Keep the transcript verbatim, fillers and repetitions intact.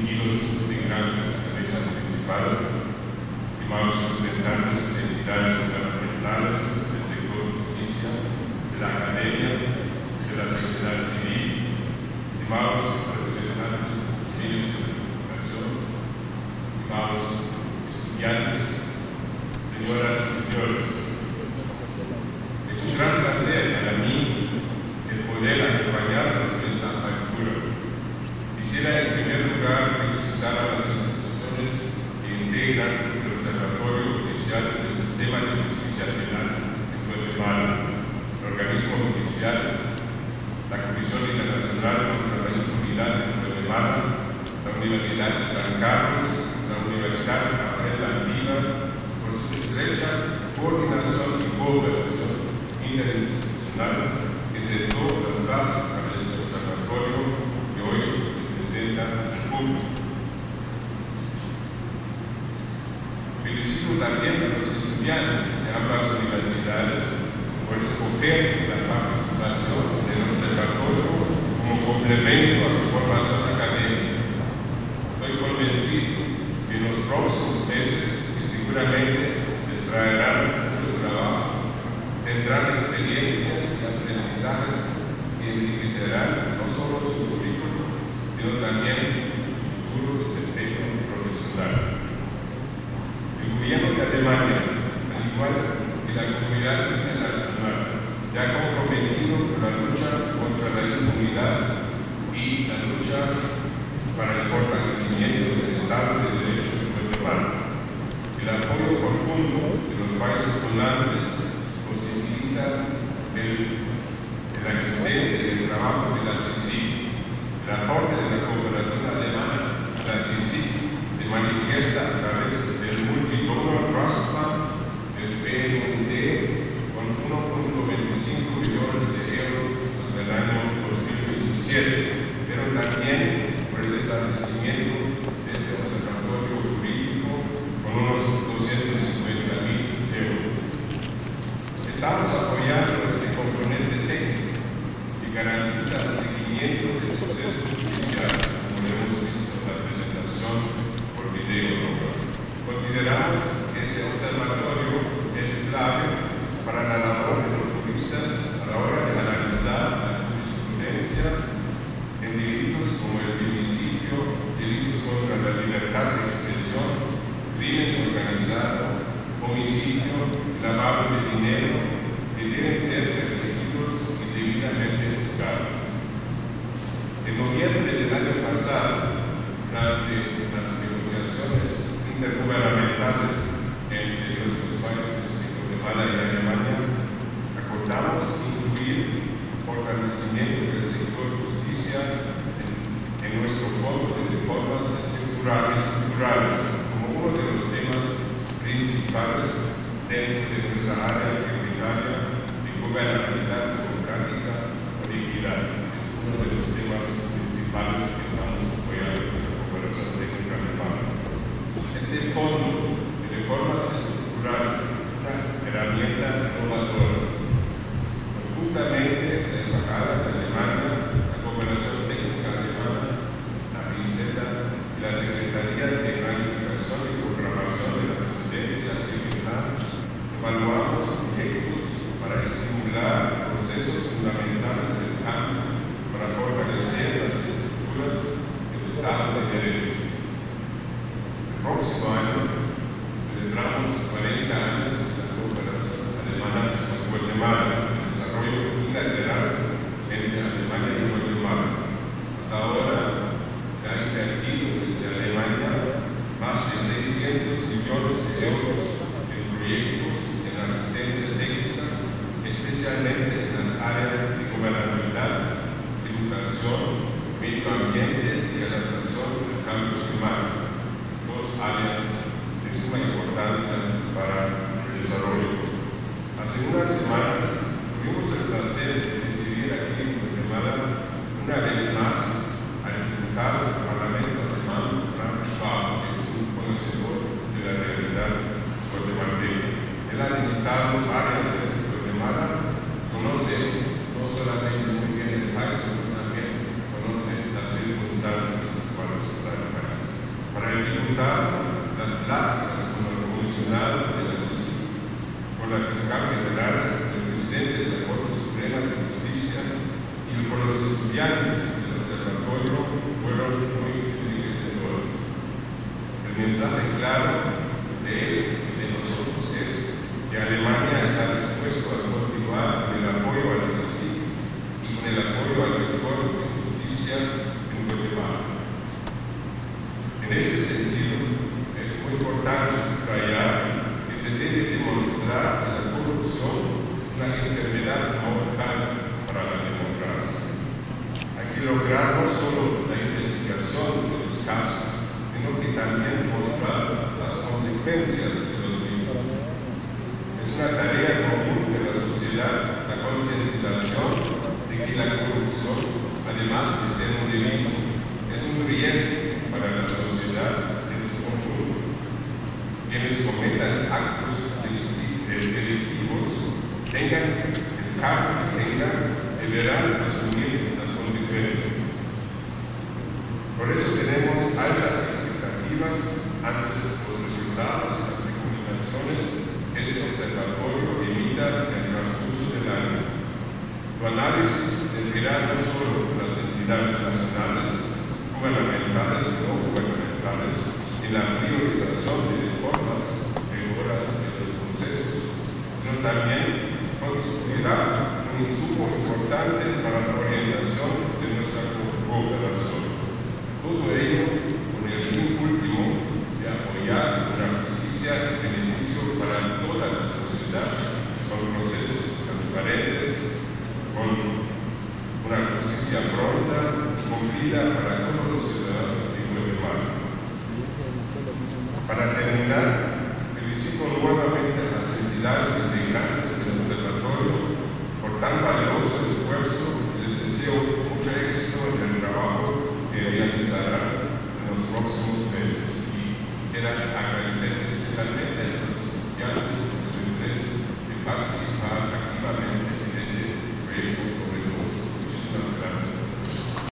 distinguidos integrantes de la mesa principal, estimados representantes de entidades gubernamentales del sector de justicia, de la academia, de la sociedad civil, estimados representantes de medios de comunicación, estimados estudiantes, señoras y señores. Es un gran placer para mí el poder acompañarnos en esta apertura. Quisiera en primer lugar felicitar a las instituciones que integran el Observatorio Judicial del Sistema de Justicia Penal en Guatemala, el organismo judicial, la Comisión Internacional contra la Impunidad en Guatemala, la Universidad de San Carlos, la Universidad Rafael Andina, por su estrecha coordinación y cooperación interinstitucional que sentó las bases para este observatorio que hoy se presenta al público. Felicito también a los estudiantes de ambas universidades por escoger la participación del observatorio como complemento a su formación académica. Estoy convencido que en los próximos meses, que seguramente les traerán mucho trabajo, tendrán experiencias y aprendizajes que enriquecerán no solo su currículum, sino también su futuro desempeño profesional. El gobierno de Alemania, al igual que la comunidad internacional, ya ha comprometido con la lucha contra la impunidad y la lucha para el fortalecimiento del Estado de Derecho en Guatemala. El apoyo profundo de los países donantes posibilita el, la existencia y el trabajo de la C I C I. El aporte de la cooperación alemana a la C I C I se manifiesta a través del Multi-Donor Trust Fund, del B N U D, con uno punto veinticinco millones de euros hasta el año dos mil diecisiete, pero también por el establecimiento de este observatorio jurídico con unos doscientos cincuenta mil euros. Estamos apoyando este componente técnico que garantiza el seguimiento de los procesos judiciales, como hemos visto en la presentación por video. Consideramos que este observatorio es clave para la labor de los juristas a la hora de analizar la jurisprudencia en delitos como el femicidio, delitos contra la libertad de expresión, crimen organizado, homicidio, lavado de dinero, que deben ser perseguidos y debidamente juzgados. En noviembre del año pasado, durante las negociaciones intergubernamentales entre nuestros países de Guatemala y Alemania, acordamos incluir fortalecimiento del sector justicia en, en nuestro fondo de reformas estructurales, estructurales como uno de los temas principales dentro de nuestra área prioritaria de gobernabilidad democrática con equidad. Es uno de los temas principales que estamos apoyando en la cooperación técnica alemana. Este fondo de reformas estructurales es una herramienta innovadora. Conjuntamente, la Embajada de Alemania, la Cooperación Técnica Alemana, la Pinceta y la Secretaría de Planificación y Programación de la Presidencia Secretaria, evaluamos proyectos para estimular procesos fundamentales del cambio para fortalecer las estructuras del Estado de Derecho. El próximo año celebramos cuarenta años de la cooperación alemana con Guatemala, el desarrollo bilateral entre Alemania y Guatemala. Hasta ahora se ha invertido desde Alemania más de seiscientos millones de euros en proyectos en asistencia técnica, especialmente en las áreas de gobernabilidad, educación, medio ambiente y adaptación al cambio climático, dos áreas de suma importancia para el desarrollo. Hace unas semanas tuvimos el placer de recibir aquí en Guatemala una vez más al diputado del Parlamento alemán, Frank Schwab, que es un conocedor de la realidad el diputado, las pláticas con el comisionado de la C I C I, con la fiscal general, el presidente de la Corte Suprema de Justicia y con los estudiantes del observatorio fueron muy enriquecedores. El mensaje claro de él y de nosotros es que Alemania está dispuesto a continuar con el apoyo a la C I C I y con el apoyo al sector de justicia en Guatemala. En este sentido, es muy importante subrayar que se debe demostrar que la corrupción es una enfermedad mortal para la democracia. Hay que lograr no solo la investigación de los casos, sino que también mostrar las consecuencias de los mismos. Es una tarea común de la sociedad la concientización de que la corrupción, además de ser un delito, es un riesgo para la sociedad en su conjunto. Quienes cometan actos delictivos, tengan el cargo que tengan, deberán asumir las consecuencias. Por eso tenemos altas expectativas ante los resultados y las recomendaciones que este observatorio emita en el transcurso del año. Su análisis servirá no solo a las entidades nacionales, gubernamentales y no gubernamentales, en la priorización de reformas, mejoras de los procesos, sino también constituirá un insumo importante para la orientación de nuestra cooperación. Todo ello con el fin último de apoyar una justicia de beneficio para toda la sociedad, con procesos transparentes, con una justicia pronta y cumplida para todos los ciudadanos de Guatemala. Para terminar, felicito nuevamente a las entidades integrantes del observatorio por tan valioso esfuerzo y les deseo mucho éxito en el trabajo que realizarán en los próximos meses. Y quiero agradecer especialmente a los estudiantes por su interés de participar activamente en este proyecto